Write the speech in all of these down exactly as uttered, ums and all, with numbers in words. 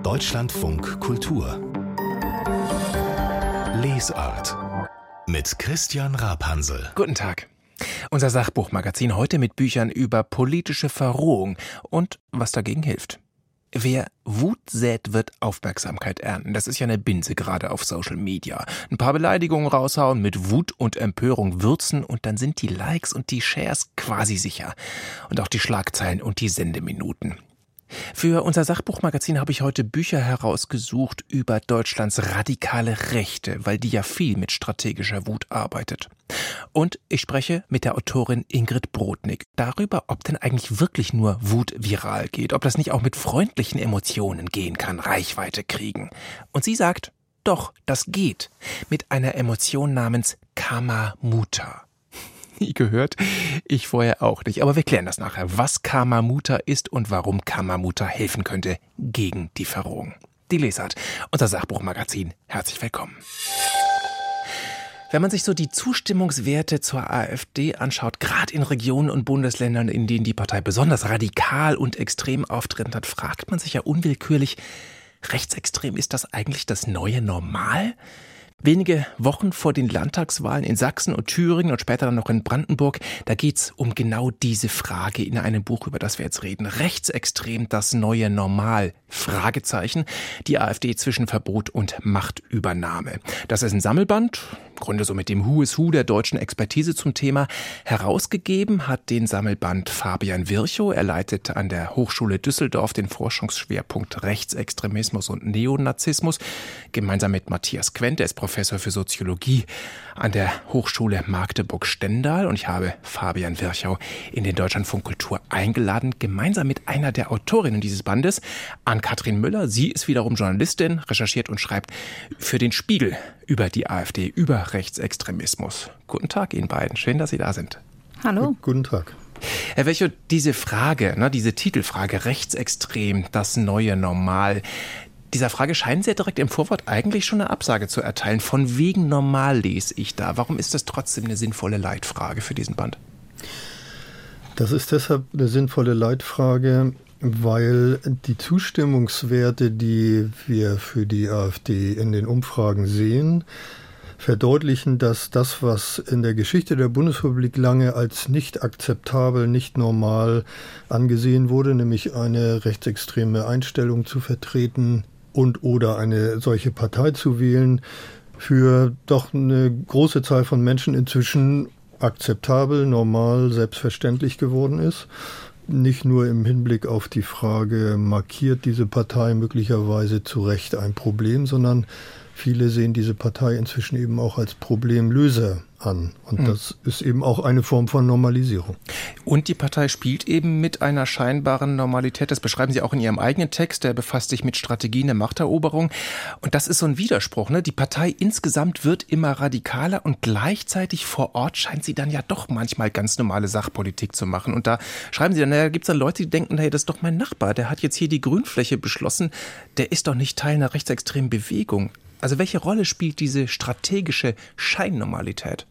Deutschlandfunk Kultur Lesart mit Christian Rapansel. Guten Tag. Unser Sachbuchmagazin heute mit Büchern über politische Verrohung und was dagegen hilft. Wer Wut sät, wird Aufmerksamkeit ernten. Das ist ja eine Binse, gerade auf Social Media. Ein paar Beleidigungen raushauen, mit Wut und Empörung würzen und dann sind die Likes und die Shares quasi sicher. Und auch die Schlagzeilen und die Sendeminuten. Für unser Sachbuchmagazin habe ich heute Bücher herausgesucht über Deutschlands radikale Rechte, weil die ja viel mit strategischer Wut arbeitet. Und ich spreche mit der Autorin Ingrid Brodnik darüber, ob denn eigentlich wirklich nur Wut viral geht, ob das nicht auch mit freundlichen Emotionen gehen kann, Reichweite kriegen. Und sie sagt, doch, das geht, mit einer Emotion namens Karma Muta. Nie gehört, ich vorher auch nicht. Aber wir klären das nachher, was Karma Muta ist und warum Karma Muta helfen könnte gegen die Verrohung. Die Lesart, unser Sachbuchmagazin. Herzlich willkommen. Wenn man sich so die Zustimmungswerte zur AfD anschaut, gerade in Regionen und Bundesländern, in denen die Partei besonders radikal und extrem auftreten hat, fragt man sich ja unwillkürlich, rechtsextrem, ist das eigentlich das neue Normal? Wenige Wochen vor den Landtagswahlen in Sachsen und Thüringen und später dann noch in Brandenburg, da geht's um genau diese Frage in einem Buch, über das wir jetzt reden. Rechtsextrem, das neue Normal? Fragezeichen. Die AfD zwischen Verbot und Machtübernahme. Das ist ein Sammelband, im Grunde so mit dem Who is Who der deutschen Expertise zum Thema. Herausgegeben hat den Sammelband Fabian Virchow. Er leitet an der Hochschule Düsseldorf den Forschungsschwerpunkt Rechtsextremismus und Neonazismus. Gemeinsam mit Matthias Quent, der ist Professor für Soziologie an der Hochschule Magdeburg-Stendal. Und ich habe Fabian Virchow in den Deutschlandfunk Kultur eingeladen, gemeinsam mit einer der Autorinnen dieses Bandes, Ann-Kathrin Müller. Sie ist wiederum Journalistin, recherchiert und schreibt für den Spiegel über die AfD, über Rechtsextremismus. Guten Tag Ihnen beiden, schön, dass Sie da sind. Hallo. Guten Tag. Herr Virchow, diese Frage, ne, diese Titelfrage, rechtsextrem, das neue Normal, dieser Frage scheinen Sie ja direkt im Vorwort eigentlich schon eine Absage zu erteilen. Von wegen normal lese ich da. Warum ist das trotzdem eine sinnvolle Leitfrage für diesen Band? Das ist deshalb eine sinnvolle Leitfrage, weil die Zustimmungswerte, die wir für die AfD in den Umfragen sehen, verdeutlichen, dass das, was in der Geschichte der Bundesrepublik lange als nicht akzeptabel, nicht normal angesehen wurde, nämlich eine rechtsextreme Einstellung zu vertreten und oder eine solche Partei zu wählen, für doch eine große Zahl von Menschen inzwischen akzeptabel, normal, selbstverständlich geworden ist. Nicht nur im Hinblick auf die Frage, markiert diese Partei möglicherweise zu Recht ein Problem, sondern viele sehen diese Partei inzwischen eben auch als Problemlöser an. Und mhm. das ist eben auch eine Form von Normalisierung. Und die Partei spielt eben mit einer scheinbaren Normalität. Das beschreiben Sie auch in Ihrem eigenen Text. Der befasst sich mit Strategien der Machteroberung. Und das ist so ein Widerspruch, ne? Die Partei insgesamt wird immer radikaler und gleichzeitig vor Ort scheint sie dann ja doch manchmal ganz normale Sachpolitik zu machen. Und da schreiben Sie dann, naja, gibt es dann Leute, die denken, hey, das ist doch mein Nachbar. Der hat jetzt hier die Grünfläche beschlossen. Der ist doch nicht Teil einer rechtsextremen Bewegung. Also welche Rolle spielt diese strategische Scheinnormalität?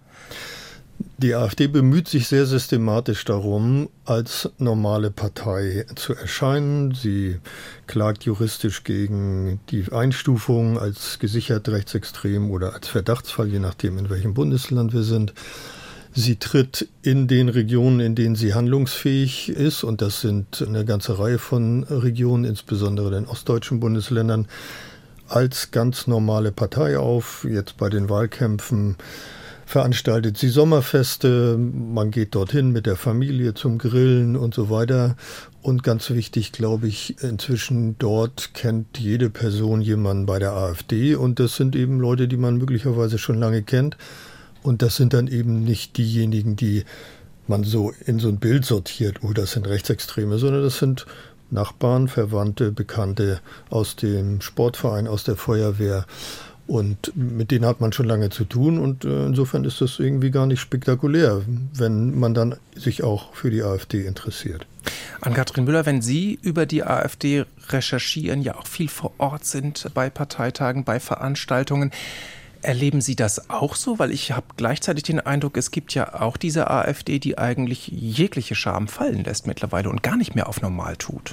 Die AfD bemüht sich sehr systematisch darum, als normale Partei zu erscheinen. Sie klagt juristisch gegen die Einstufung als gesichert rechtsextrem oder als Verdachtsfall, je nachdem, in welchem Bundesland wir sind. Sie tritt in den Regionen, in denen sie handlungsfähig ist, und das sind eine ganze Reihe von Regionen, insbesondere den ostdeutschen Bundesländern, als ganz normale Partei auf. Jetzt bei den Wahlkämpfen veranstaltet sie Sommerfeste, man geht dorthin mit der Familie zum Grillen und so weiter. Und ganz wichtig, glaube ich, inzwischen dort kennt jede Person jemanden bei der AfD. Und das sind eben Leute, die man möglicherweise schon lange kennt. Und das sind dann eben nicht diejenigen, die man so in so ein Bild sortiert, oh, das sind Rechtsextreme, sondern das sind Nachbarn, Verwandte, Bekannte aus dem Sportverein, aus der Feuerwehr. Und mit denen hat man schon lange zu tun. Und äh, insofern ist das irgendwie gar nicht spektakulär, wenn man dann sich auch für die AfD interessiert. Ann-Kathrin Müller, wenn Sie über die AfD recherchieren, ja auch viel vor Ort sind bei Parteitagen, bei Veranstaltungen, erleben Sie das auch so? Weil ich habe gleichzeitig den Eindruck, es gibt ja auch diese AfD, die eigentlich jegliche Scham fallen lässt mittlerweile und gar nicht mehr auf normal tut.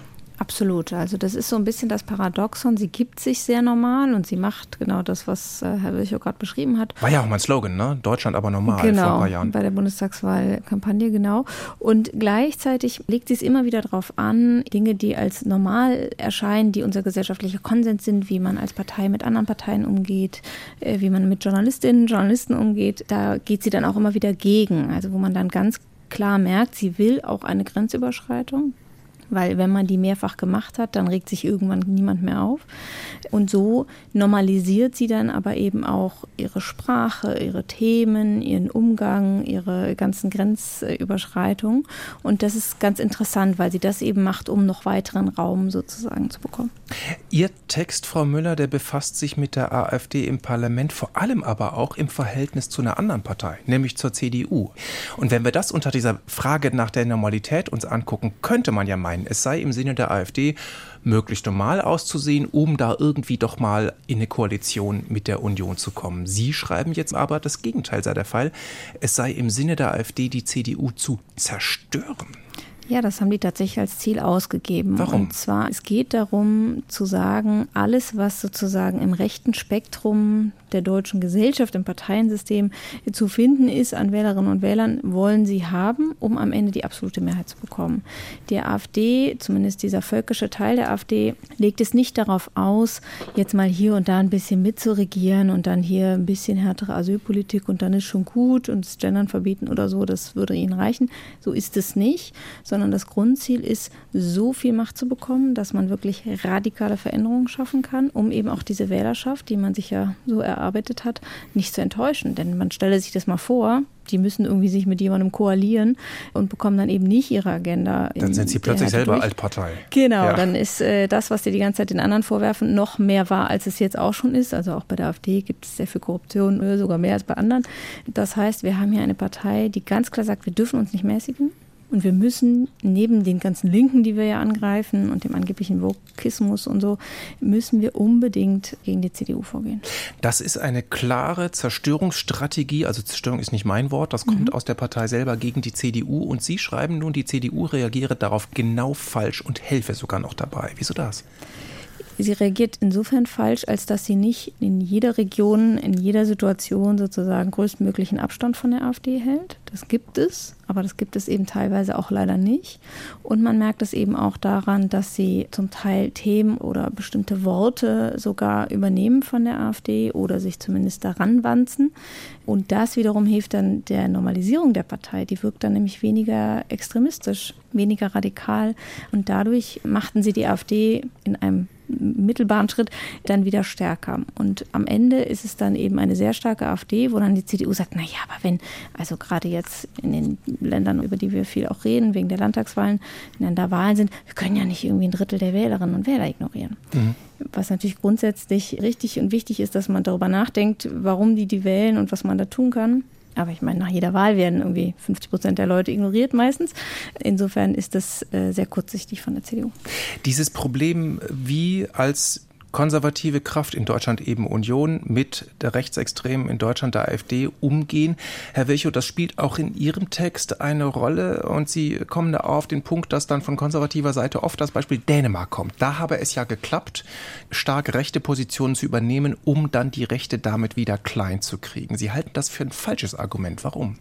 Absolut. Also das ist so ein bisschen das Paradoxon. Sie gibt sich sehr normal und sie macht genau das, was äh, Herr Virchow gerade beschrieben hat. War ja auch mein Slogan, ne? Deutschland aber normal, genau, vor ein paar Jahren. Bei der Bundestagswahlkampagne, genau. Und gleichzeitig legt sie es immer wieder darauf an, Dinge, die als normal erscheinen, die unser gesellschaftlicher Konsens sind, wie man als Partei mit anderen Parteien umgeht, äh, wie man mit Journalistinnen, Journalisten umgeht, da geht sie dann auch immer wieder gegen. Also wo man dann ganz klar merkt, sie will auch eine Grenzüberschreitung. Weil wenn man die mehrfach gemacht hat, dann regt sich irgendwann niemand mehr auf. Und so normalisiert sie dann aber eben auch ihre Sprache, ihre Themen, ihren Umgang, ihre ganzen Grenzüberschreitungen. Und das ist ganz interessant, weil sie das eben macht, um noch weiteren Raum sozusagen zu bekommen. Ihr Text, Frau Müller, der befasst sich mit der AfD im Parlament, vor allem aber auch im Verhältnis zu einer anderen Partei, nämlich zur C D U. Und wenn wir das unter dieser Frage nach der Normalität uns angucken, könnte man ja meinen, es sei im Sinne der AfD möglichst normal auszusehen, um da irgendwie doch mal in eine Koalition mit der Union zu kommen. Sie schreiben jetzt aber, das Gegenteil sei der Fall. Es sei im Sinne der AfD, die C D U zu zerstören. Ja, das haben die tatsächlich als Ziel ausgegeben. Warum? Und zwar, es geht darum zu sagen, alles, was sozusagen im rechten Spektrum der deutschen Gesellschaft, im Parteiensystem zu finden ist an Wählerinnen und Wählern, wollen sie haben, um am Ende die absolute Mehrheit zu bekommen. Die AfD, zumindest dieser völkische Teil der AfD, legt es nicht darauf aus, jetzt mal hier und da ein bisschen mitzuregieren und dann hier ein bisschen härtere Asylpolitik und dann ist schon gut und das Gendern verbieten oder so, das würde ihnen reichen. So ist es nicht, sondern das Grundziel ist, so viel Macht zu bekommen, dass man wirklich radikale Veränderungen schaffen kann, um eben auch diese Wählerschaft, die man sich ja so erarbeitet hat, nicht zu enttäuschen. Denn man stelle sich das mal vor, die müssen irgendwie sich mit jemandem koalieren und bekommen dann eben nicht ihre Agenda. Dann sind sie plötzlich selber Altpartei. Genau, ja. Dann ist äh, das, was die die ganze Zeit den anderen vorwerfen, noch mehr wahr, als es jetzt auch schon ist. Also auch bei der AfD gibt es sehr viel Korruption, sogar mehr als bei anderen. Das heißt, wir haben hier eine Partei, die ganz klar sagt, wir dürfen uns nicht mäßigen. Und wir müssen neben den ganzen Linken, die wir ja angreifen und dem angeblichen Wokismus und so, müssen wir unbedingt gegen die C D U vorgehen. Das ist eine klare Zerstörungsstrategie, also Zerstörung ist nicht mein Wort, das kommt mhm. aus der Partei selber gegen die C D U. Und Sie schreiben nun, die C D U reagiere darauf genau falsch und helfe sogar noch dabei. Wieso das? Sie reagiert insofern falsch, als dass sie nicht in jeder Region, in jeder Situation sozusagen größtmöglichen Abstand von der AfD hält. Das gibt es, aber das gibt es eben teilweise auch leider nicht. Und man merkt es eben auch daran, dass sie zum Teil Themen oder bestimmte Worte sogar übernehmen von der AfD oder sich zumindest daran wanzen. Und das wiederum hilft dann der Normalisierung der Partei. Die wirkt dann nämlich weniger extremistisch, weniger radikal. Und dadurch machten sie die AfD in einem mittelbaren Schritt dann wieder stärker. Und am Ende ist es dann eben eine sehr starke AfD, wo dann die C D U sagt, naja, aber wenn, also gerade jetzt in den Ländern, über die wir viel auch reden, wegen der Landtagswahlen, wenn dann da Wahlen sind, wir können ja nicht irgendwie ein Drittel der Wählerinnen und Wähler ignorieren. Mhm. Was natürlich grundsätzlich richtig und wichtig ist, dass man darüber nachdenkt, warum die die wählen und was man da tun kann. Aber ich meine, nach jeder Wahl werden irgendwie fünfzig Prozent der Leute ignoriert meistens. Insofern ist das äh, sehr kurzsichtig von der C D U. Dieses Problem, wie als konservative Kraft in Deutschland eben Union mit der Rechtsextremen in Deutschland, der AfD, umgehen. Herr Virchow, das spielt auch in Ihrem Text eine Rolle und Sie kommen da auf den Punkt, dass dann von konservativer Seite oft das Beispiel Dänemark kommt. Da habe es ja geklappt, stark rechte Positionen zu übernehmen, um dann die Rechte damit wieder klein zu kriegen. Sie halten das für ein falsches Argument. Warum?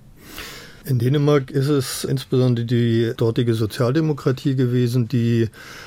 In Dänemark ist es insbesondere die dortige Sozialdemokratie gewesen, die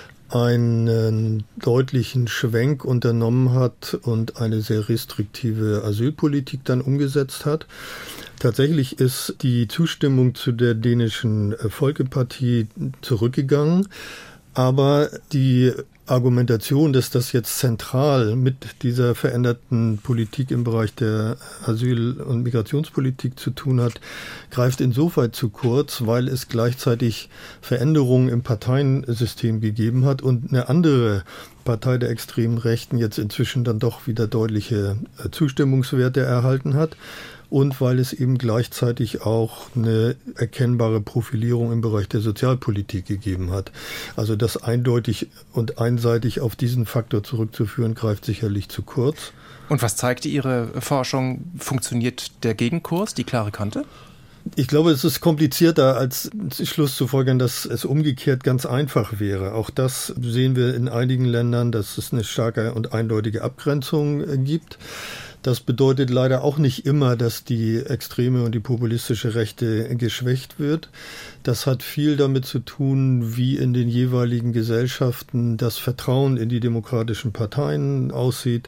einen deutlichen Schwenk unternommen hat und eine sehr restriktive Asylpolitik dann umgesetzt hat. Tatsächlich ist die Zustimmung zu der dänischen Folkepartie zurückgegangen, aber die Argumentation, dass das jetzt zentral mit dieser veränderten Politik im Bereich der Asyl- und Migrationspolitik zu tun hat, greift insofern zu kurz, weil es gleichzeitig Veränderungen im Parteiensystem gegeben hat und eine andere Partei der extremen Rechten jetzt inzwischen dann doch wieder deutliche Zustimmungswerte erhalten hat. Und weil es eben gleichzeitig auch eine erkennbare Profilierung im Bereich der Sozialpolitik gegeben hat. Also das eindeutig und einseitig auf diesen Faktor zurückzuführen, greift sicherlich zu kurz. Und was zeigt Ihre Forschung? Funktioniert der Gegenkurs, die klare Kante? Ich glaube, es ist komplizierter, als Schluss zu folgern, dass es umgekehrt ganz einfach wäre. Auch das sehen wir in einigen Ländern, dass es eine starke und eindeutige Abgrenzung gibt. Das bedeutet leider auch nicht immer, dass die extreme und die populistische Rechte geschwächt wird. Das hat viel damit zu tun, wie in den jeweiligen Gesellschaften das Vertrauen in die demokratischen Parteien aussieht,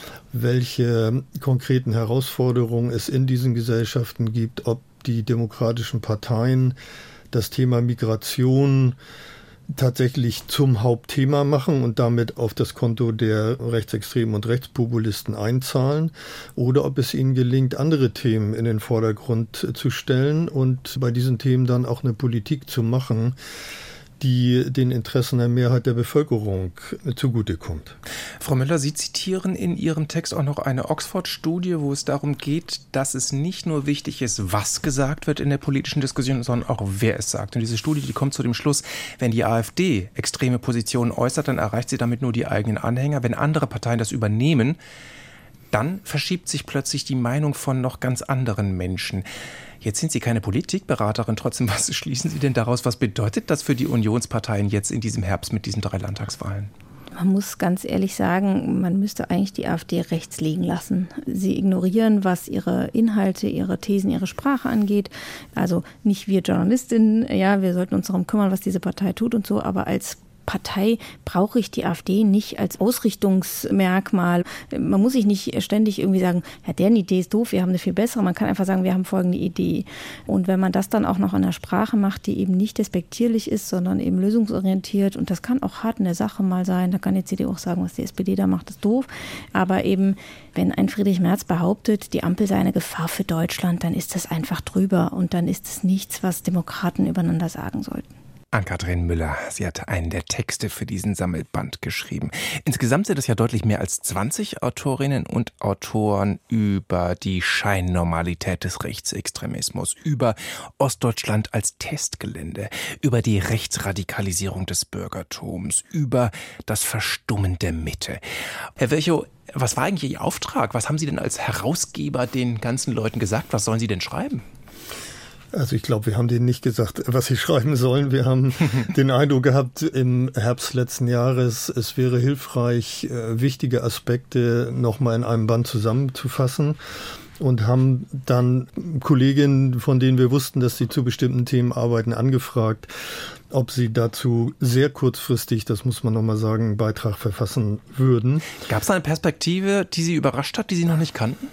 welche konkreten Herausforderungen es in diesen Gesellschaften gibt, ob die demokratischen Parteien das Thema Migration tatsächlich zum Hauptthema machen und damit auf das Konto der Rechtsextremen und Rechtspopulisten einzahlen oder ob es ihnen gelingt, andere Themen in den Vordergrund zu stellen und bei diesen Themen dann auch eine Politik zu machen, die den Interessen der Mehrheit der Bevölkerung zugutekommt. Frau Müller, Sie zitieren in Ihrem Text auch noch eine Oxford-Studie, wo es darum geht, dass es nicht nur wichtig ist, was gesagt wird in der politischen Diskussion, sondern auch, wer es sagt. Und diese Studie, die kommt zu dem Schluss, wenn die AfD extreme Positionen äußert, dann erreicht sie damit nur die eigenen Anhänger. Wenn andere Parteien das übernehmen, dann verschiebt sich plötzlich die Meinung von noch ganz anderen Menschen. Jetzt sind Sie keine Politikberaterin, trotzdem, was schließen Sie denn daraus? Was bedeutet das für die Unionsparteien jetzt in diesem Herbst mit diesen drei Landtagswahlen? Man muss ganz ehrlich sagen, man müsste eigentlich die AfD rechts liegen lassen. Sie ignorieren, was ihre Inhalte, ihre Thesen, ihre Sprache angeht. Also nicht wir Journalistinnen, ja, wir sollten uns darum kümmern, was diese Partei tut und so, aber als Partei brauche ich die AfD nicht als Ausrichtungsmerkmal. Man muss sich nicht ständig irgendwie sagen, ja, deren Idee ist doof, wir haben eine viel bessere. Man kann einfach sagen, wir haben folgende Idee. Und wenn man das dann auch noch in einer Sprache macht, die eben nicht despektierlich ist, sondern eben lösungsorientiert, und das kann auch hart in der Sache mal sein, da kann die C D U auch sagen, was die S P D da macht, ist doof. Aber eben, wenn ein Friedrich Merz behauptet, die Ampel sei eine Gefahr für Deutschland, dann ist das einfach drüber und dann ist es nichts, was Demokraten übereinander sagen sollten. Ann-Kathrin Müller, sie hat einen der Texte für diesen Sammelband geschrieben. Insgesamt sind es ja deutlich mehr als zwanzig Autorinnen und Autoren über die Scheinnormalität des Rechtsextremismus, über Ostdeutschland als Testgelände, über die Rechtsradikalisierung des Bürgertums, über das Verstummen der Mitte. Herr Virchow, was war eigentlich Ihr Auftrag? Was haben Sie denn als Herausgeber den ganzen Leuten gesagt? Was sollen Sie denn schreiben? Also ich glaube, wir haben denen nicht gesagt, was sie schreiben sollen. Wir haben den Eindruck gehabt im Herbst letzten Jahres, es wäre hilfreich, wichtige Aspekte nochmal in einem Band zusammenzufassen und haben dann Kolleginnen, von denen wir wussten, dass sie zu bestimmten Themen arbeiten, angefragt, ob sie dazu sehr kurzfristig, das muss man nochmal sagen, einen Beitrag verfassen würden. Gab es eine Perspektive, die Sie überrascht hat, die Sie noch nicht kannten?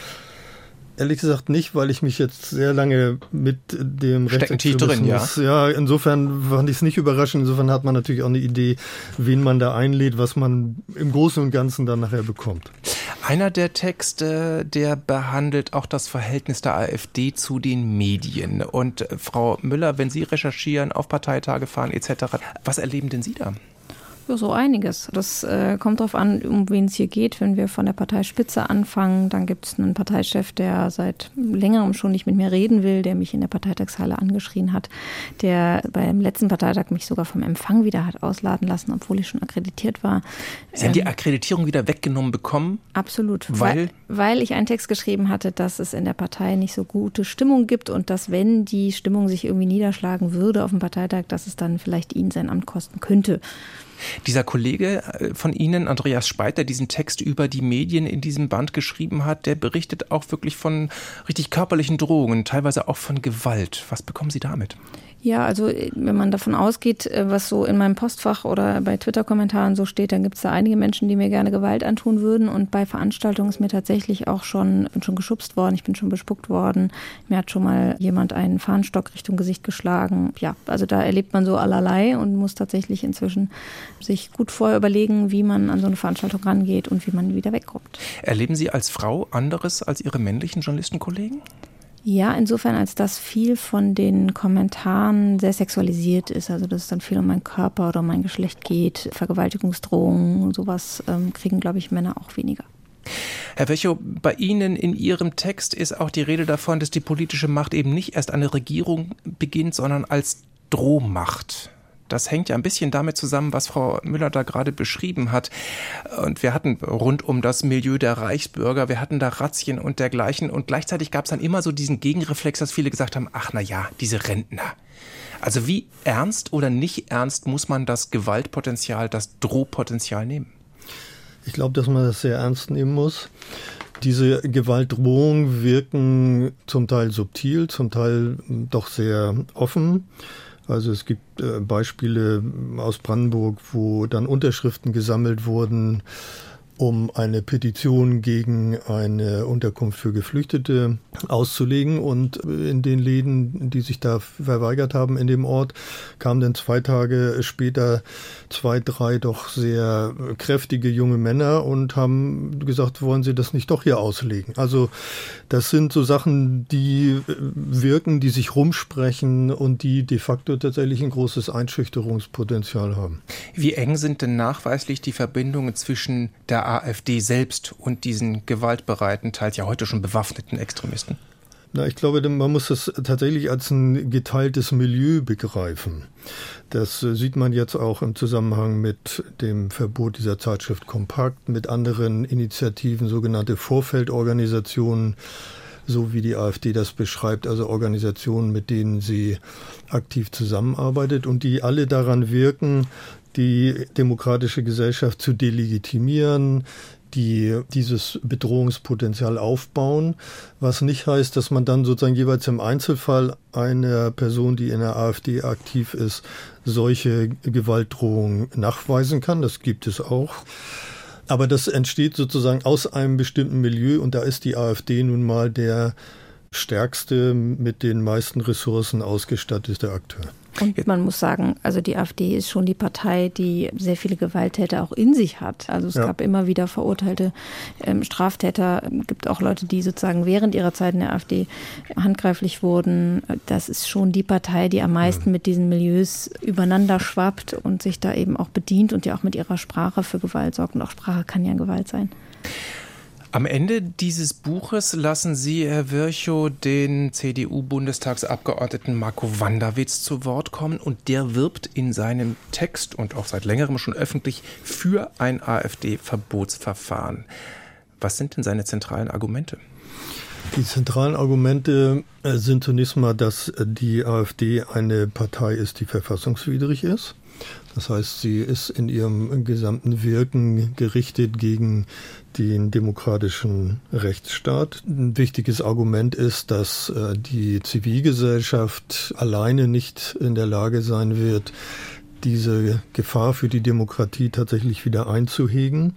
Ehrlich gesagt nicht, weil ich mich jetzt sehr lange mit dem Rechtsextremismus... drin, ja. ja, insofern fand ich es nicht überraschend. Insofern hat man natürlich auch eine Idee, wen man da einlädt, was man im Großen und Ganzen dann nachher bekommt. Einer der Texte, der behandelt auch das Verhältnis der AfD zu den Medien. Und Frau Müller, wenn Sie recherchieren, auf Parteitage fahren et cetera, was erleben denn Sie da? Ja, so einiges. Das äh, kommt darauf an, um wen es hier geht. Wenn wir von der Parteispitze anfangen, dann gibt es einen Parteichef, der seit längerem schon nicht mit mir reden will, der mich in der Parteitagshalle angeschrien hat, der beim letzten Parteitag mich sogar vom Empfang wieder hat ausladen lassen, obwohl ich schon akkreditiert war. Sie haben ähm, die Akkreditierung wieder weggenommen bekommen? Absolut. Weil? weil? Weil ich einen Text geschrieben hatte, dass es in der Partei nicht so gute Stimmung gibt und dass, wenn die Stimmung sich irgendwie niederschlagen würde auf dem Parteitag, dass es dann vielleicht ihn sein Amt kosten könnte. Dieser Kollege von Ihnen, Andreas Speit, der diesen Text über die Medien in diesem Band geschrieben hat, der berichtet auch wirklich von richtig körperlichen Drohungen, teilweise auch von Gewalt. Was bekommen Sie damit? Ja, also wenn man davon ausgeht, was so in meinem Postfach oder bei Twitter-Kommentaren so steht, dann gibt es da einige Menschen, die mir gerne Gewalt antun würden. Und bei Veranstaltungen ist mir tatsächlich auch schon, ich bin schon geschubst worden, ich bin schon bespuckt worden. Mir hat schon mal jemand einen Fahnenstock Richtung Gesicht geschlagen. Ja, also da erlebt man so allerlei und muss tatsächlich inzwischen sich gut vorher überlegen, wie man an so eine Veranstaltung rangeht und wie man wieder wegkommt. Erleben Sie als Frau anderes als Ihre männlichen Journalistenkollegen? Ja, insofern, als dass viel von den Kommentaren sehr sexualisiert ist. Also dass es dann viel um meinen Körper oder um mein Geschlecht geht. Vergewaltigungsdrohungen und sowas ähm, kriegen, glaube ich, Männer auch weniger. Herr Virchow, bei Ihnen in Ihrem Text ist auch die Rede davon, dass die politische Macht eben nicht erst an der Regierung beginnt, sondern als Drohmacht. das hängt ja ein bisschen damit zusammen, was Frau Müller da gerade beschrieben hat. Und wir hatten rund um das Milieu der Reichsbürger, wir hatten da Razzien und dergleichen. Und gleichzeitig gab es dann immer so diesen Gegenreflex, dass viele gesagt haben, ach na ja, diese Rentner. Also wie ernst oder nicht ernst muss man das Gewaltpotenzial, das Drohpotenzial nehmen? Ich glaube, dass man das sehr ernst nehmen muss. Diese Gewaltdrohungen wirken zum Teil subtil, zum Teil doch sehr offen. Also es gibt äh, Beispiele aus Brandenburg, wo dann Unterschriften gesammelt wurden, um eine Petition gegen eine Unterkunft für Geflüchtete auszulegen. Und in den Läden, die sich da verweigert haben in dem Ort, kamen dann zwei Tage später zwei, drei doch sehr kräftige junge Männer und haben gesagt, wollen Sie das nicht doch hier auslegen? Also das sind so Sachen, die wirken, die sich rumsprechen und die de facto tatsächlich ein großes Einschüchterungspotenzial haben. Wie eng sind denn nachweislich die Verbindungen zwischen der AfD selbst und diesen gewaltbereiten, teils ja heute schon bewaffneten Extremisten? Na, ich glaube, man muss das tatsächlich als ein geteiltes Milieu begreifen. Das sieht man jetzt auch im Zusammenhang mit dem Verbot dieser Zeitschrift Kompakt, mit anderen Initiativen, sogenannte Vorfeldorganisationen, so wie die AfD das beschreibt, also Organisationen, mit denen sie aktiv zusammenarbeitet und die alle daran wirken, die demokratische Gesellschaft zu delegitimieren, die dieses Bedrohungspotenzial aufbauen, was nicht heißt, dass man dann sozusagen jeweils im Einzelfall einer Person, die in der AfD aktiv ist, solche Gewaltdrohungen nachweisen kann. Das gibt es auch. Aber das entsteht sozusagen aus einem bestimmten Milieu und da ist die AfD nun mal der stärkste, mit den meisten Ressourcen ausgestattete Akteur. Und man muss sagen, also die AfD ist schon die Partei, die sehr viele Gewalttäter auch in sich hat. Also es ja. gab immer wieder verurteilte ähm, Straftäter. Es gibt auch Leute, die sozusagen während ihrer Zeit in der AfD handgreiflich wurden. Das ist schon die Partei, die am meisten ja. mit diesen Milieus übereinander schwappt und sich da eben auch bedient und ja auch mit ihrer Sprache für Gewalt sorgt. Und auch Sprache kann ja Gewalt sein. Am Ende dieses Buches lassen Sie, Herr Virchow, den C D U-Bundestagsabgeordneten Marco Wanderwitz zu Wort kommen und der wirbt in seinem Text und auch seit längerem schon öffentlich für ein AfD-Verbotsverfahren. Was sind denn seine zentralen Argumente? Die zentralen Argumente sind zunächst mal, dass die AfD eine Partei ist, die verfassungswidrig ist. Das heißt, sie ist in ihrem gesamten Wirken gerichtet gegen den demokratischen Rechtsstaat. Ein wichtiges Argument ist, dass die Zivilgesellschaft alleine nicht in der Lage sein wird, diese Gefahr für die Demokratie tatsächlich wieder einzuhegen.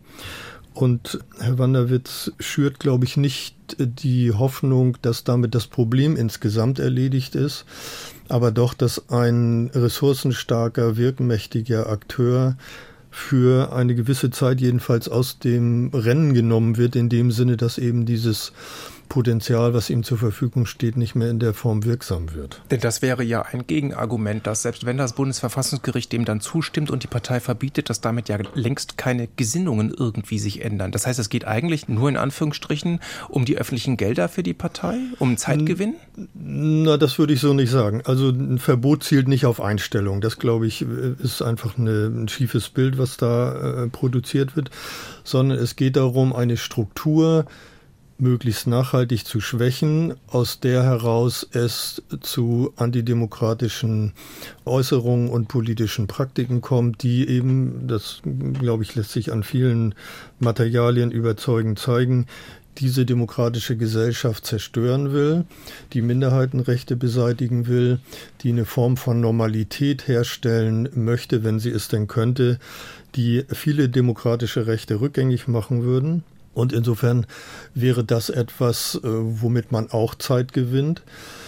Und Herr Wanderwitz schürt, glaube ich, nicht die Hoffnung, dass damit das Problem insgesamt erledigt ist, aber doch, dass ein ressourcenstarker, wirkmächtiger Akteur für eine gewisse Zeit jedenfalls aus dem Rennen genommen wird, in dem Sinne, dass eben dieses Potenzial, was ihm zur Verfügung steht, nicht mehr in der Form wirksam wird. Denn das wäre ja ein Gegenargument, dass selbst wenn das Bundesverfassungsgericht dem dann zustimmt und die Partei verbietet, dass damit ja längst keine Gesinnungen irgendwie sich ändern. Das heißt, es geht eigentlich nur in Anführungsstrichen um die öffentlichen Gelder für die Partei, um Zeitgewinn? Na, das würde ich so nicht sagen. Also ein Verbot zielt nicht auf Einstellung. Das, glaube ich, ist einfach eine, ein schiefes Bild, was da äh, produziert wird, sondern es geht darum, eine Struktur möglichst nachhaltig zu schwächen, aus der heraus es zu antidemokratischen Äußerungen und politischen Praktiken kommt, die eben, das glaube ich, lässt sich an vielen Materialien überzeugend zeigen, diese demokratische Gesellschaft zerstören will, die Minderheitenrechte beseitigen will, die eine Form von Normalität herstellen möchte, wenn sie es denn könnte, die viele demokratische Rechte rückgängig machen würden. Und insofern wäre das etwas, womit man auch Zeit gewinnt,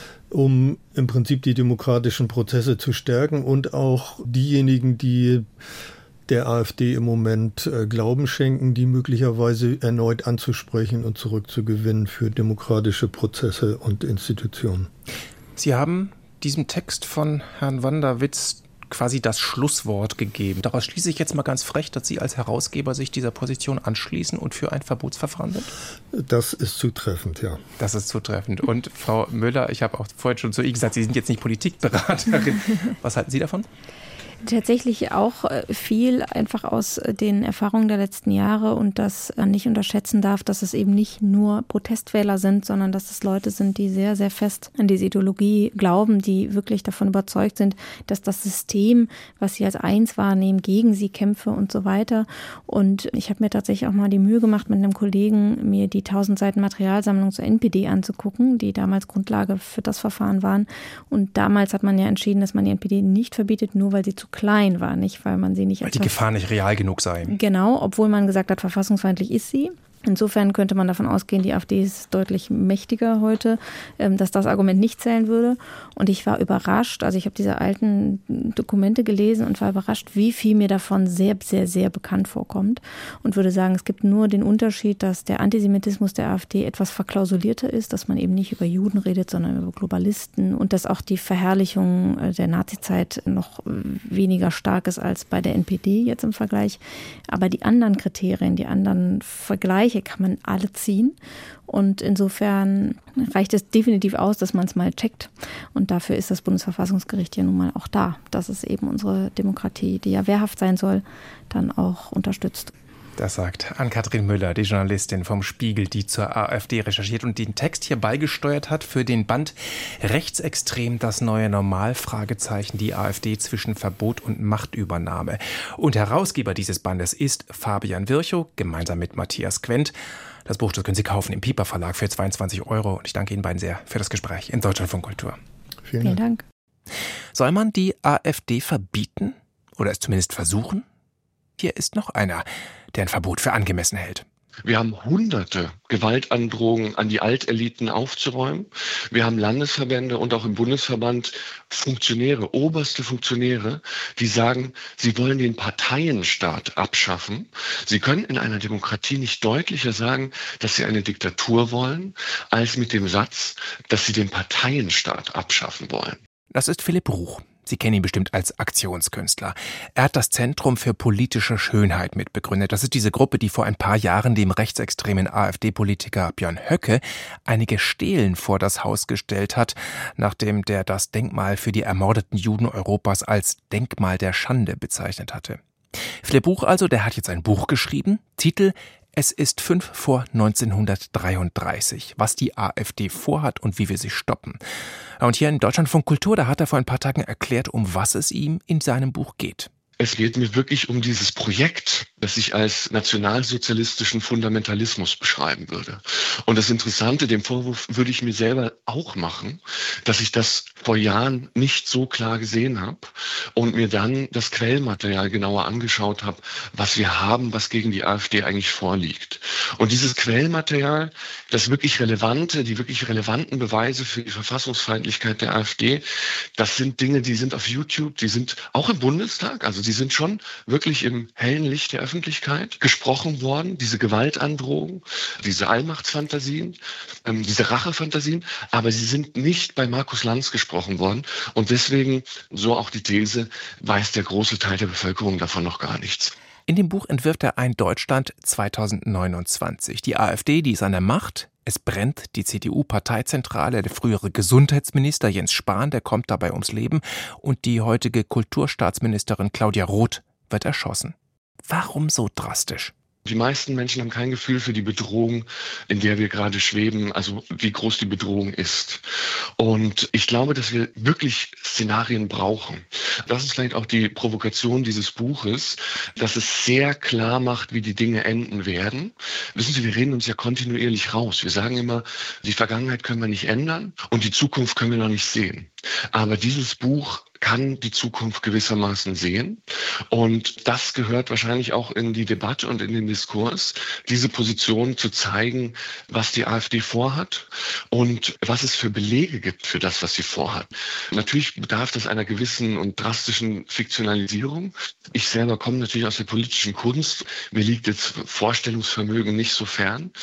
um im Prinzip die demokratischen Prozesse zu stärken und auch diejenigen, die der AfD im Moment Glauben schenken, die möglicherweise erneut anzusprechen und zurückzugewinnen für demokratische Prozesse und Institutionen. Sie haben diesem Text von Herrn Wanderwitz quasi das Schlusswort gegeben. Daraus schließe ich jetzt mal ganz frech, dass Sie als Herausgeber sich dieser Position anschließen und für ein Verbotsverfahren sind? Das ist zutreffend, ja. Das ist zutreffend. Und Frau Müller, ich habe auch vorhin schon zu Ihnen gesagt, Sie sind jetzt nicht Politikberaterin. Was halten Sie davon? Tatsächlich auch viel einfach aus den Erfahrungen der letzten Jahre und dass man nicht unterschätzen darf, dass es eben nicht nur Protestwähler sind, sondern dass es Leute sind, die sehr, sehr fest an diese Ideologie glauben, die wirklich davon überzeugt sind, dass das System, was sie als eins wahrnehmen, gegen sie kämpfe und so weiter. Und ich habe mir tatsächlich auch mal die Mühe gemacht, mit einem Kollegen mir die tausend Seiten Materialsammlung zur N P D anzugucken, die damals Grundlage für das Verfahren waren. Und damals hat man ja entschieden, dass man die N P D nicht verbietet, nur weil sie zu klein war, nicht weil man sie nicht... Weil die Gefahr nicht real genug sei. Genau, obwohl man gesagt hat, verfassungsfeindlich ist sie. Insofern könnte man davon ausgehen, die AfD ist deutlich mächtiger heute, dass das Argument nicht zählen würde. Und ich war überrascht, also ich habe diese alten Dokumente gelesen und war überrascht, wie viel mir davon sehr, sehr, sehr bekannt vorkommt. Und würde sagen, es gibt nur den Unterschied, dass der Antisemitismus der AfD etwas verklausulierter ist, dass man eben nicht über Juden redet, sondern über Globalisten und dass auch die Verherrlichung der Nazizeit noch weniger stark ist als bei der N P D jetzt im Vergleich. Aber die anderen Kriterien, die anderen Vergleiche, kann man alle ziehen und insofern reicht es definitiv aus, dass man es mal checkt und dafür ist das Bundesverfassungsgericht ja nun mal auch da, dass es eben unsere Demokratie, die ja wehrhaft sein soll, dann auch unterstützt. Das sagt Ann-Kathrin Müller, die Journalistin vom Spiegel, die zur AfD recherchiert und den Text hier beigesteuert hat für den Band Rechtsextrem, das neue Normal, Fragezeichen, die AfD zwischen Verbot und Machtübernahme. Und Herausgeber dieses Bandes ist Fabian Virchow, gemeinsam mit Matthias Quent. Das Buch, das können Sie kaufen im Piper Verlag für zweiundzwanzig Euro. Und ich danke Ihnen beiden sehr für das Gespräch in Deutschlandfunk Kultur. Vielen, Vielen Dank. Soll man die AfD verbieten oder es zumindest versuchen? Hier ist noch einer, der ein Verbot für angemessen hält. Wir haben hunderte Gewaltandrohungen an die Alteliten aufzuräumen. Wir haben Landesverbände und auch im Bundesverband Funktionäre, oberste Funktionäre, die sagen, sie wollen den Parteienstaat abschaffen. Sie können in einer Demokratie nicht deutlicher sagen, dass sie eine Diktatur wollen, als mit dem Satz, dass sie den Parteienstaat abschaffen wollen. Das ist Philipp Ruch. Sie kennen ihn bestimmt als Aktionskünstler. Er hat das Zentrum für politische Schönheit mitbegründet. Das ist diese Gruppe, die vor ein paar Jahren dem rechtsextremen AfD-Politiker Björn Höcke einige Stelen vor das Haus gestellt hat, nachdem der das Denkmal für die ermordeten Juden Europas als Denkmal der Schande bezeichnet hatte. Philipp Ruch also, der hat jetzt ein Buch geschrieben, Titel Es ist fünf vor neunzehnhundertdreiunddreißig, was die AfD vorhat und wie wir sie stoppen. Und hier in Deutschlandfunk Kultur, da hat er vor ein paar Tagen erklärt, um was es ihm in seinem Buch geht. Es geht mir wirklich um dieses Projekt, das ich als nationalsozialistischen Fundamentalismus beschreiben würde. Und das Interessante, dem Vorwurf würde ich mir selber auch machen, dass ich das vor Jahren nicht so klar gesehen habe und mir dann das Quellmaterial genauer angeschaut habe, was wir haben, was gegen die AfD eigentlich vorliegt. Und dieses Quellmaterial, das wirklich relevante, die wirklich relevanten Beweise für die Verfassungsfeindlichkeit der AfD, das sind Dinge, die sind auf YouTube, die sind auch im Bundestag, also die sind schon wirklich im hellen Licht der Öffentlichkeit gesprochen worden, diese Gewaltandrohung, diese Allmachtsfantasien, ähm, diese Rachefantasien, aber sie sind nicht bei Markus Lanz gesprochen worden und deswegen, so auch die These, weiß der große Teil der Bevölkerung davon noch gar nichts. In dem Buch entwirft er ein Deutschland zweitausendneunundzwanzig. Die AfD, die ist an der Macht. Es brennt, die C D U-Parteizentrale, der frühere Gesundheitsminister Jens Spahn, der kommt dabei ums Leben und die heutige Kulturstaatsministerin Claudia Roth wird erschossen. Warum so drastisch? Die meisten Menschen haben kein Gefühl für die Bedrohung, in der wir gerade schweben, also wie groß die Bedrohung ist. Und ich glaube, dass wir wirklich Szenarien brauchen. Das ist vielleicht auch die Provokation dieses Buches, dass es sehr klar macht, wie die Dinge enden werden. Wissen Sie, wir reden uns ja kontinuierlich raus. Wir sagen immer, die Vergangenheit können wir nicht ändern und die Zukunft können wir noch nicht sehen. Aber dieses Buch kann die Zukunft gewissermaßen sehen. Und das gehört wahrscheinlich auch in die Debatte und in den Diskurs, diese Position zu zeigen, was die AfD vorhat und was es für Belege gibt für das, was sie vorhat. Natürlich bedarf das einer gewissen und drastischen Fiktionalisierung. Ich selber komme natürlich aus der politischen Kunst. Mir liegt jetzt Vorstellungsvermögen nicht so fern.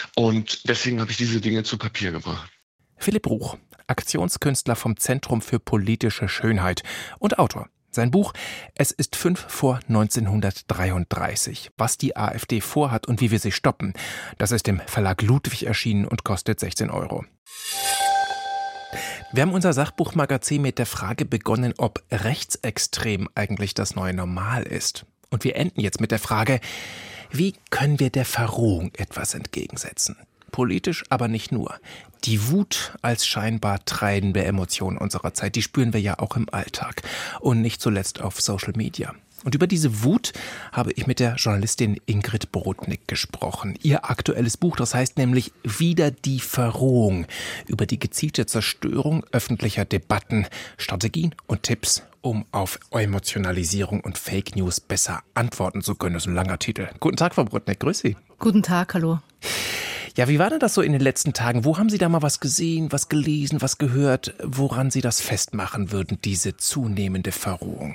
Und deswegen habe ich diese Dinge zu Papier gebracht. Philipp Ruch, Aktionskünstler vom Zentrum für politische Schönheit und Autor. Sein Buch Es ist fünf vor neunzehnhundertdreiunddreißig, was die AfD vorhat und wie wir sie stoppen. Das ist im Verlag Ludwig erschienen und kostet sechzehn Euro. Wir haben unser Sachbuchmagazin mit der Frage begonnen, ob rechtsextrem eigentlich das neue Normal ist. Und wir enden jetzt mit der Frage, wie können wir der Verrohung etwas entgegensetzen? Politisch, aber nicht nur. Die Wut als scheinbar treibende Emotion unserer Zeit, die spüren wir ja auch im Alltag und nicht zuletzt auf Social Media. Und über diese Wut habe ich mit der Journalistin Ingrid Brodnik gesprochen. Ihr aktuelles Buch, das heißt nämlich Wieder die Verrohung, über die gezielte Zerstörung öffentlicher Debatten, Strategien und Tipps, um auf Emotionalisierung und Fake News besser antworten zu können. Das ist ein langer Titel. Guten Tag, Frau Brodnik, grüß Sie. Guten Tag, hallo. Ja, wie war denn das so in den letzten Tagen? Wo haben Sie da mal was gesehen, was gelesen, was gehört, woran Sie das festmachen würden, diese zunehmende Verrohung?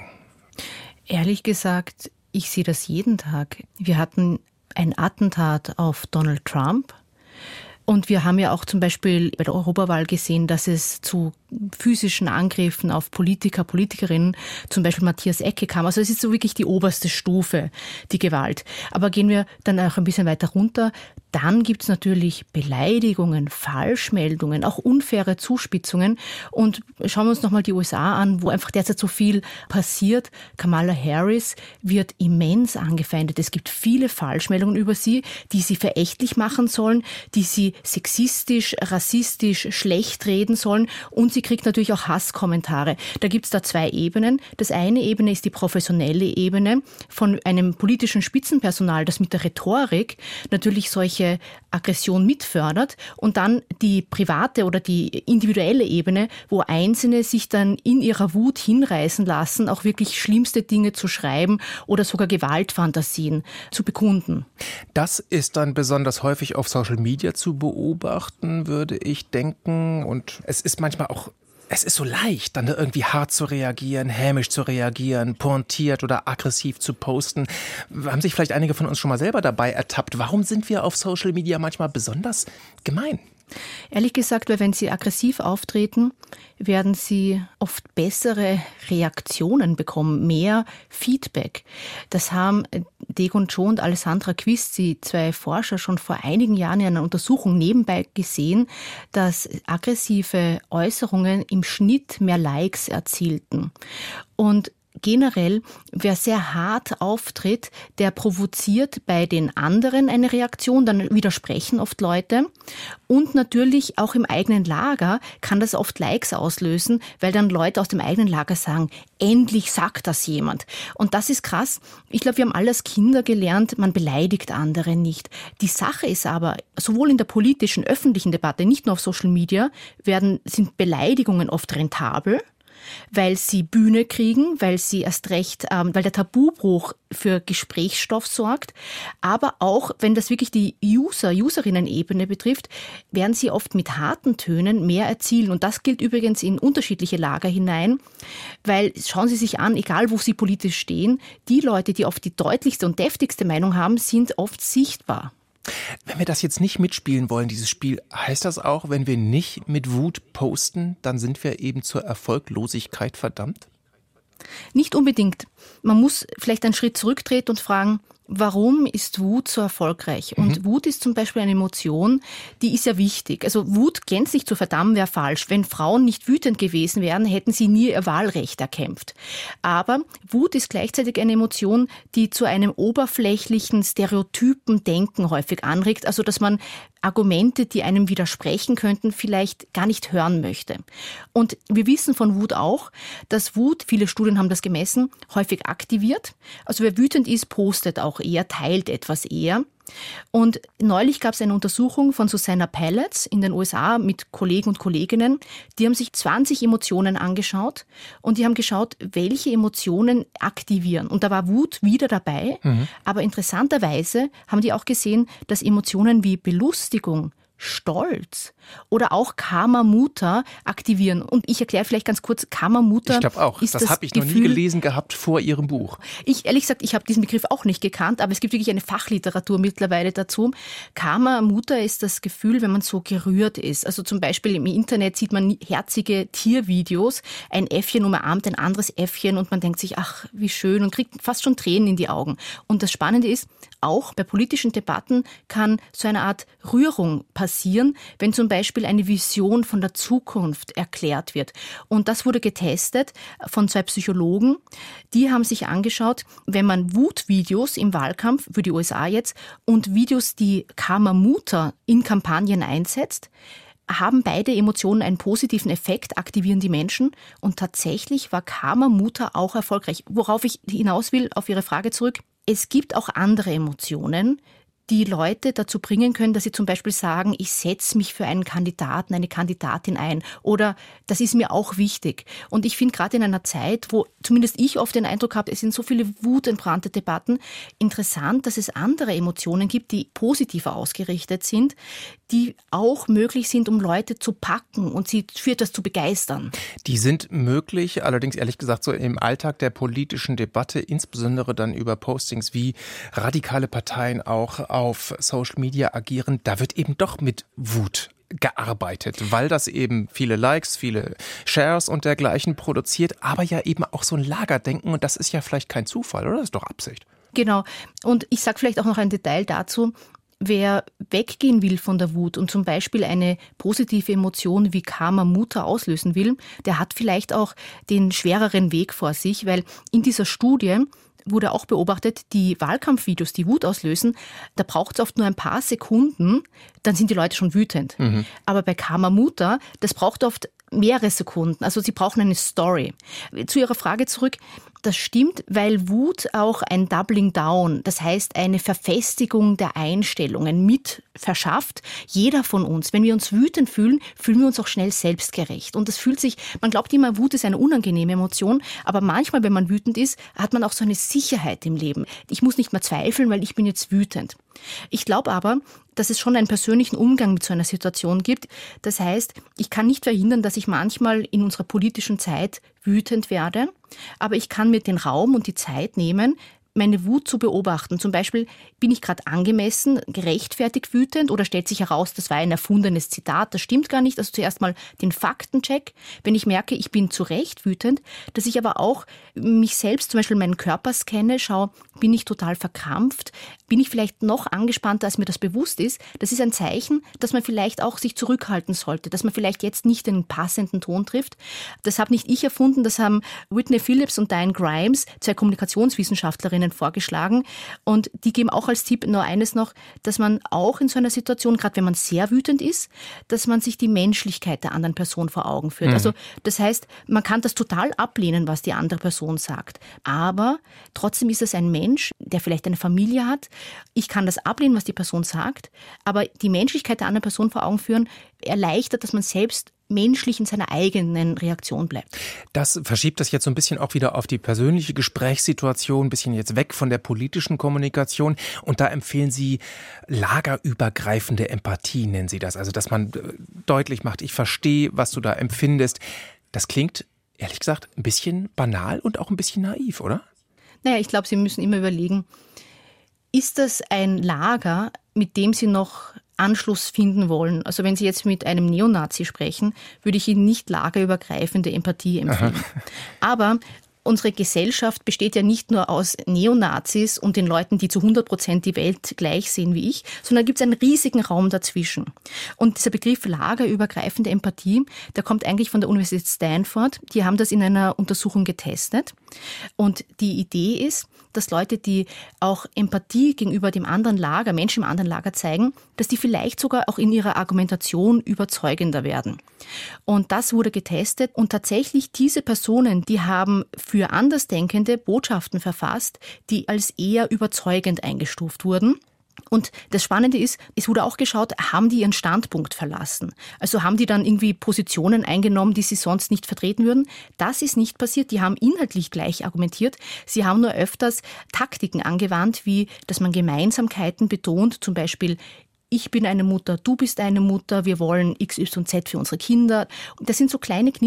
Ehrlich gesagt, ich sehe das jeden Tag. Wir hatten ein Attentat auf Donald Trump. Und wir haben ja auch zum Beispiel bei der Europawahl gesehen, dass es zu physischen Angriffen auf Politiker, Politikerinnen, zum Beispiel Matthias Ecke kam. Also es ist so wirklich die oberste Stufe, die Gewalt. Aber gehen wir dann auch ein bisschen weiter runter. Dann gibt es natürlich Beleidigungen, Falschmeldungen, auch unfaire Zuspitzungen. Und schauen wir uns nochmal die U S A an, wo einfach derzeit so viel passiert. Kamala Harris wird immens angefeindet. Es gibt viele Falschmeldungen über sie, die sie verächtlich machen sollen, die sie sexistisch, rassistisch schlecht reden sollen. Und sie kriegt natürlich auch Hasskommentare. Da gibt es da zwei Ebenen. Das eine Ebene ist die professionelle Ebene von einem politischen Spitzenpersonal, das mit der Rhetorik natürlich solche Aggression mitfördert, und dann die private oder die individuelle Ebene, wo Einzelne sich dann in ihrer Wut hinreißen lassen, auch wirklich schlimmste Dinge zu schreiben oder sogar Gewaltfantasien zu bekunden. Das ist dann besonders häufig auf Social Media zu beobachten, würde ich denken. Und es ist manchmal auch Es ist so leicht, dann irgendwie hart zu reagieren, hämisch zu reagieren, pointiert oder aggressiv zu posten. Haben sich vielleicht einige von uns schon mal selber dabei ertappt? Warum sind wir auf Social Media manchmal besonders gemein? Ehrlich gesagt, weil wenn sie aggressiv auftreten, werden sie oft bessere Reaktionen bekommen, mehr Feedback. Das haben Daegon Cho und Alessandra Quist, die zwei Forscher, schon vor einigen Jahren in einer Untersuchung nebenbei gesehen, dass aggressive Äußerungen im Schnitt mehr Likes erzielten. Und generell, wer sehr hart auftritt, der provoziert bei den anderen eine Reaktion, dann widersprechen oft Leute. Und natürlich auch im eigenen Lager kann das oft Likes auslösen, weil dann Leute aus dem eigenen Lager sagen, endlich sagt das jemand. Und das ist krass. Ich glaube, wir haben alle als Kinder gelernt, man beleidigt andere nicht. Die Sache ist aber, sowohl in der politischen, öffentlichen Debatte, nicht nur auf Social Media, werden, sind Beleidigungen oft rentabel, weil sie Bühne kriegen, weil sie erst recht, ähm, weil der Tabubruch für Gesprächsstoff sorgt. Aber auch, wenn das wirklich die User, Userinnen-Ebene betrifft, werden sie oft mit harten Tönen mehr erzielen. Und das gilt übrigens in unterschiedliche Lager hinein, weil schauen Sie sich an, egal wo Sie politisch stehen, die Leute, die oft die deutlichste und deftigste Meinung haben, sind oft sichtbar. Wenn wir das jetzt nicht mitspielen wollen, dieses Spiel, heißt das auch, wenn wir nicht mit Wut posten, dann sind wir eben zur Erfolglosigkeit verdammt? Nicht unbedingt. Man muss vielleicht einen Schritt zurücktreten und fragen, warum ist Wut so erfolgreich? Und mhm. Wut ist zum Beispiel eine Emotion, die ist ja wichtig. Also Wut gänzlich zu verdammen wäre falsch. Wenn Frauen nicht wütend gewesen wären, hätten sie nie ihr Wahlrecht erkämpft. Aber Wut ist gleichzeitig eine Emotion, die zu einem oberflächlichen, stereotypen Denken häufig anregt. Also dass man Argumente, die einem widersprechen könnten, vielleicht gar nicht hören möchte. Und wir wissen von Wut auch, dass Wut, viele Studien haben das gemessen, häufig aktiviert. Also wer wütend ist, postet auch eher, teilt etwas eher. Und neulich gab es eine Untersuchung von Susanna Pellets in den U S A mit Kollegen und Kolleginnen. Die haben sich zwanzig Emotionen angeschaut und die haben geschaut, welche Emotionen aktivieren. Und da war Wut wieder dabei. Mhm. Aber interessanterweise haben die auch gesehen, dass Emotionen wie Belustigung, Stolz oder auch Karma Mutha aktivieren. Und ich erkläre vielleicht ganz kurz, Karma Mutha Ich glaube auch, ist das, das habe ich noch Gefühl, nie gelesen gehabt vor Ihrem Buch. Ich, ehrlich gesagt, ich habe diesen Begriff auch nicht gekannt, aber es gibt wirklich eine Fachliteratur mittlerweile dazu. Karma Mutha ist das Gefühl, wenn man so gerührt ist. Also zum Beispiel im Internet sieht man herzige Tiervideos, ein Äffchen umarmt ein anderes Äffchen und man denkt sich, ach, wie schön, und kriegt fast schon Tränen in die Augen. Und das Spannende ist, auch bei politischen Debatten kann so eine Art Rührung passieren, wenn zum Beispiel eine Vision von der Zukunft erklärt wird. Und das wurde getestet von zwei Psychologen. Die haben sich angeschaut, wenn man Wutvideos im Wahlkampf, für die U S A jetzt, und Videos, die Karma-Mutter in Kampagnen einsetzt, haben beide Emotionen einen positiven Effekt, aktivieren die Menschen. Und tatsächlich war Karma-Mutter auch erfolgreich. Worauf ich hinaus will, auf Ihre Frage zurück, es gibt auch andere Emotionen, die Leute dazu bringen können, dass sie zum Beispiel sagen, ich setze mich für einen Kandidaten, eine Kandidatin ein oder das ist mir auch wichtig. Und ich finde gerade in einer Zeit, wo zumindest ich oft den Eindruck habe, es sind so viele wutentbrannte Debatten, interessant, dass es andere Emotionen gibt, die positiver ausgerichtet sind, die auch möglich sind, um Leute zu packen und sie für etwas zu begeistern. Die sind möglich, allerdings ehrlich gesagt so im Alltag der politischen Debatte, insbesondere dann über Postings, wie radikale Parteien auch auf Social Media agieren, da wird eben doch mit Wut gearbeitet, weil das eben viele Likes, viele Shares und dergleichen produziert, aber ja eben auch so ein Lagerdenken und das ist ja vielleicht kein Zufall, oder? Das ist doch Absicht. Genau. Und ich sage vielleicht auch noch ein Detail dazu. Wer weggehen will von der Wut und zum Beispiel eine positive Emotion wie Karma-Mutter auslösen will, der hat vielleicht auch den schwereren Weg vor sich, weil in dieser Studie wurde auch beobachtet, die Wahlkampfvideos, die Wut auslösen, da braucht es oft nur ein paar Sekunden, dann sind die Leute schon wütend. Mhm. Aber bei Karma-Mutter, das braucht oft mehrere Sekunden, also sie brauchen eine Story. Zu Ihrer Frage zurück, das stimmt, weil Wut auch ein Doubling Down, das heißt eine Verfestigung der Einstellungen mit verschafft. Jeder von uns, wenn wir uns wütend fühlen, fühlen wir uns auch schnell selbstgerecht. Und das fühlt sich, man glaubt immer, Wut ist eine unangenehme Emotion, aber manchmal, wenn man wütend ist, hat man auch so eine Sicherheit im Leben. Ich muss nicht mehr zweifeln, weil ich bin jetzt wütend. Ich glaube aber, dass es schon einen persönlichen Umgang mit so einer Situation gibt. Das heißt, ich kann nicht verhindern, dass ich manchmal in unserer politischen Zeit wütend werde, aber ich kann mir den Raum und die Zeit nehmen, meine Wut zu beobachten. Zum Beispiel, bin ich gerade angemessen, gerechtfertigt wütend oder stellt sich heraus, das war ein erfundenes Zitat, das stimmt gar nicht. Also zuerst mal den Faktencheck. Wenn ich merke, ich bin zu Recht wütend, dass ich aber auch mich selbst, zum Beispiel meinen Körper scanne, schaue, bin ich total verkrampft, bin ich vielleicht noch angespannter, als mir das bewusst ist. Das ist ein Zeichen, dass man vielleicht auch sich zurückhalten sollte, dass man vielleicht jetzt nicht den passenden Ton trifft. Das habe nicht ich erfunden, das haben Whitney Phillips und Diane Grimes, zwei Kommunikationswissenschaftlerinnen, vorgeschlagen. Und die geben auch als Tipp nur eines noch, dass man auch in so einer Situation, gerade wenn man sehr wütend ist, dass man sich die Menschlichkeit der anderen Person vor Augen führt. Mhm. Also das heißt, man kann das total ablehnen, was die andere Person sagt. Aber trotzdem ist es ein Mensch, der vielleicht eine Familie hat. Ich kann das ablehnen, was die Person sagt, aber die Menschlichkeit der anderen Person vor Augen führen, erleichtert, dass man selbst menschlich in seiner eigenen Reaktion bleibt. Das verschiebt das jetzt so ein bisschen auch wieder auf die persönliche Gesprächssituation, ein bisschen jetzt weg von der politischen Kommunikation. Und da empfehlen Sie lagerübergreifende Empathie, nennen Sie das. Also, dass man deutlich macht, ich verstehe, was du da empfindest. Das klingt, ehrlich gesagt, ein bisschen banal und auch ein bisschen naiv, oder? Naja, ich glaube, Sie müssen immer überlegen, ist das ein Lager, mit dem Sie noch Anschluss finden wollen? Also wenn Sie jetzt mit einem Neonazi sprechen, würde ich Ihnen nicht lagerübergreifende Empathie empfehlen. Aha. Aber unsere Gesellschaft besteht ja nicht nur aus Neonazis und den Leuten, die zu hundert Prozent die Welt gleich sehen wie ich, sondern gibt es einen riesigen Raum dazwischen. Und dieser Begriff lagerübergreifende Empathie, der kommt eigentlich von der Universität Stanford. Die haben das in einer Untersuchung getestet. Und die Idee ist, dass Leute, die auch Empathie gegenüber dem anderen Lager, Menschen im anderen Lager zeigen, dass die vielleicht sogar auch in ihrer Argumentation überzeugender werden. Und das wurde getestet und tatsächlich diese Personen, die haben für Andersdenkende Botschaften verfasst, die als eher überzeugend eingestuft wurden. Und das Spannende ist, es wurde auch geschaut, haben die ihren Standpunkt verlassen? Also haben die dann irgendwie Positionen eingenommen, die sie sonst nicht vertreten würden? Das ist nicht passiert. Die haben inhaltlich gleich argumentiert. Sie haben nur öfters Taktiken angewandt, wie dass man Gemeinsamkeiten betont, zum Beispiel ich bin eine Mutter, du bist eine Mutter, wir wollen X Y Z für unsere Kinder. Und das sind so kleine Kniffe,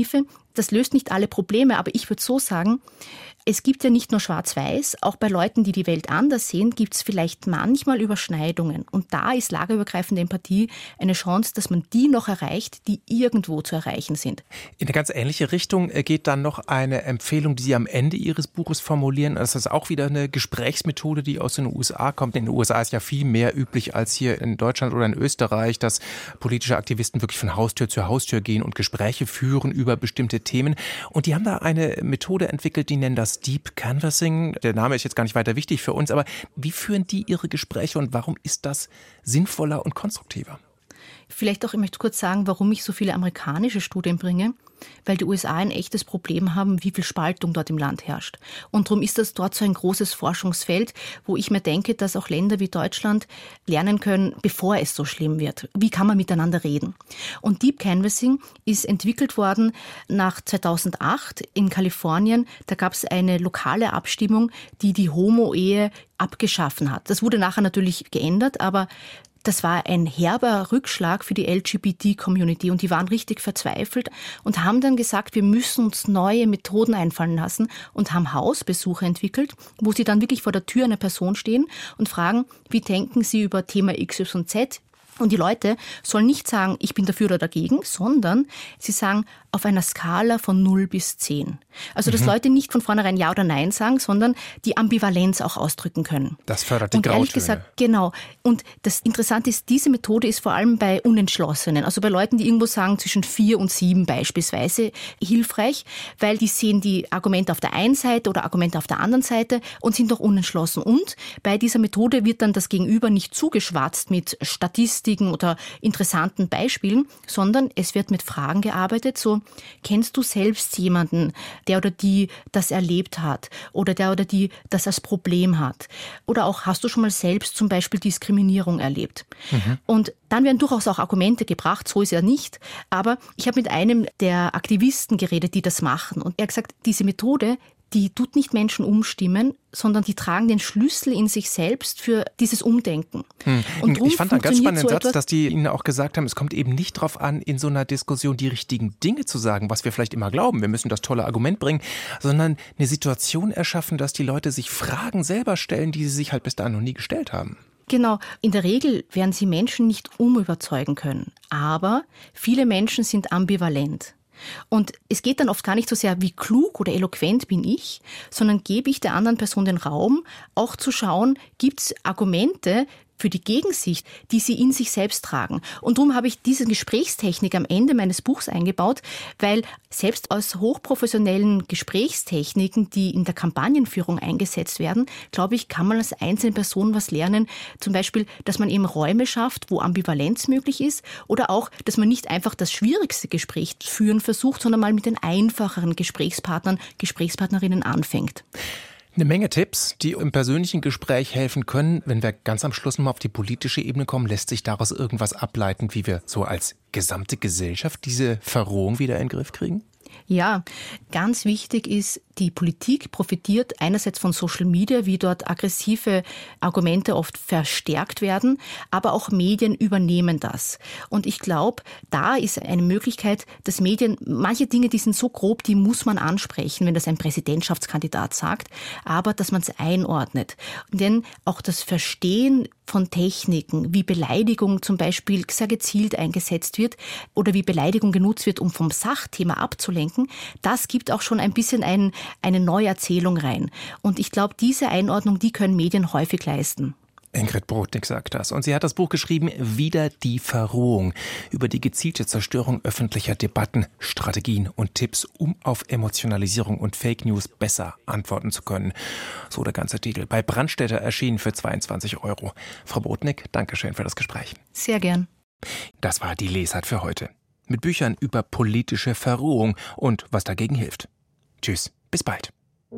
das löst nicht alle Probleme, aber ich würde so sagen, es gibt ja nicht nur Schwarz-Weiß, auch bei Leuten, die die Welt anders sehen, gibt es vielleicht manchmal Überschneidungen. Und da ist lagerübergreifende Empathie eine Chance, dass man die noch erreicht, die irgendwo zu erreichen sind. In eine ganz ähnliche Richtung geht dann noch eine Empfehlung, die Sie am Ende Ihres Buches formulieren. Das ist auch wieder eine Gesprächsmethode, die aus den U S A kommt. In den U S A ist ja viel mehr üblich als hier in Deutschland oder in Österreich, dass politische Aktivisten wirklich von Haustür zu Haustür gehen und Gespräche führen über bestimmte Themen. Und die haben da eine Methode entwickelt, die nennen das Deep Canvassing. Der Name ist jetzt gar nicht weiter wichtig für uns, aber wie führen die ihre Gespräche und warum ist das sinnvoller und konstruktiver? Vielleicht auch, ich möchte kurz sagen, warum ich so viele amerikanische Studien bringe, weil die U S A ein echtes Problem haben, wie viel Spaltung dort im Land herrscht. Und darum ist das dort so ein großes Forschungsfeld, wo ich mir denke, dass auch Länder wie Deutschland lernen können, bevor es so schlimm wird. Wie kann man miteinander reden? Und Deep Canvassing ist entwickelt worden nach zweitausendacht in Kalifornien. Da gab es eine lokale Abstimmung, die die Homo-Ehe abgeschaffen hat. Das wurde nachher natürlich geändert, aber das war ein herber Rückschlag für die L G B T-Community und die waren richtig verzweifelt und haben dann gesagt, wir müssen uns neue Methoden einfallen lassen und haben Hausbesuche entwickelt, wo sie dann wirklich vor der Tür einer Person stehen und fragen, wie denken Sie über Thema X Y Z? Und die Leute sollen nicht sagen, ich bin dafür oder dagegen, sondern sie sagen auf einer Skala von null bis zehn. Also, dass mhm. Leute nicht von vornherein Ja oder Nein sagen, sondern die Ambivalenz auch ausdrücken können. Das fördert die Und ehrlich Grautöne. gesagt, genau. Und das Interessante ist, diese Methode ist vor allem bei Unentschlossenen, also bei Leuten, die irgendwo sagen zwischen vier und sieben beispielsweise, hilfreich, weil die sehen die Argumente auf der einen Seite oder Argumente auf der anderen Seite und sind doch unentschlossen. Und bei dieser Methode wird dann das Gegenüber nicht zugeschwatzt mit Statistiken oder interessanten Beispielen, sondern es wird mit Fragen gearbeitet, so, kennst du selbst jemanden, der oder die das erlebt hat oder der oder die das als Problem hat? Oder auch, hast du schon mal selbst zum Beispiel Diskriminierung erlebt? Mhm. Und dann werden durchaus auch Argumente gebracht, so ist ja nicht. Aber ich habe mit einem der Aktivisten geredet, die das machen. Und er hat gesagt, diese Methode, die tut nicht Menschen umstimmen, sondern die tragen den Schlüssel in sich selbst für dieses Umdenken. Hm. Und ich fand einen ganz spannenden so Satz, dass die Ihnen auch gesagt haben, es kommt eben nicht darauf an, in so einer Diskussion die richtigen Dinge zu sagen, was wir vielleicht immer glauben, wir müssen das tolle Argument bringen, sondern eine Situation erschaffen, dass die Leute sich Fragen selber stellen, die sie sich halt bis dahin noch nie gestellt haben. Genau. In der Regel werden sie Menschen nicht umüberzeugen können. Aber viele Menschen sind ambivalent. Und es geht dann oft gar nicht so sehr, wie klug oder eloquent bin ich, sondern gebe ich der anderen Person den Raum, auch zu schauen, gibt es Argumente für die Gegensicht, die sie in sich selbst tragen. Und darum habe ich diese Gesprächstechnik am Ende meines Buchs eingebaut, weil selbst aus hochprofessionellen Gesprächstechniken, die in der Kampagnenführung eingesetzt werden, glaube ich, kann man als einzelne Person was lernen. Zum Beispiel, dass man eben Räume schafft, wo Ambivalenz möglich ist oder auch, dass man nicht einfach das schwierigste Gespräch führen versucht, sondern mal mit den einfacheren Gesprächspartnern, Gesprächspartnerinnen anfängt. Eine Menge Tipps, die im persönlichen Gespräch helfen können. Wenn wir ganz am Schluss mal auf die politische Ebene kommen, lässt sich daraus irgendwas ableiten, wie wir so als gesamte Gesellschaft diese Verrohung wieder in den Griff kriegen? Ja, ganz wichtig ist, die Politik profitiert einerseits von Social Media, wie dort aggressive Argumente oft verstärkt werden, aber auch Medien übernehmen das. Und ich glaube, da ist eine Möglichkeit, dass Medien, manche Dinge, die sind so grob, die muss man ansprechen, wenn das ein Präsidentschaftskandidat sagt, aber dass man es einordnet. Denn auch das Verstehen von Techniken, wie Beleidigung zum Beispiel sehr gezielt eingesetzt wird oder wie Beleidigung genutzt wird, um vom Sachthema abzulenken, das gibt auch schon ein bisschen ein, eine neue Erzählung rein. Und ich glaube, diese Einordnung, die können Medien häufig leisten. Ingrid Brodnik sagt das. Und sie hat das Buch geschrieben, Wieder die Verrohung, über die gezielte Zerstörung öffentlicher Debatten, Strategien und Tipps, um auf Emotionalisierung und Fake News besser antworten zu können. So der ganze Titel. Bei Brandstätter erschienen für zweiundzwanzig Euro. Frau Brodnik, Dankeschön für das Gespräch. Sehr gern. Das war die Lesart für heute. Mit Büchern über politische Verrohung und was dagegen hilft. Tschüss, bis bald.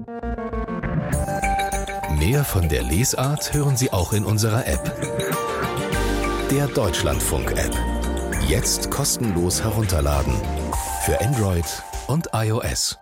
Mehr von der Lesart hören Sie auch in unserer App. Der Deutschlandfunk-App. Jetzt kostenlos herunterladen. Für Android und iOS.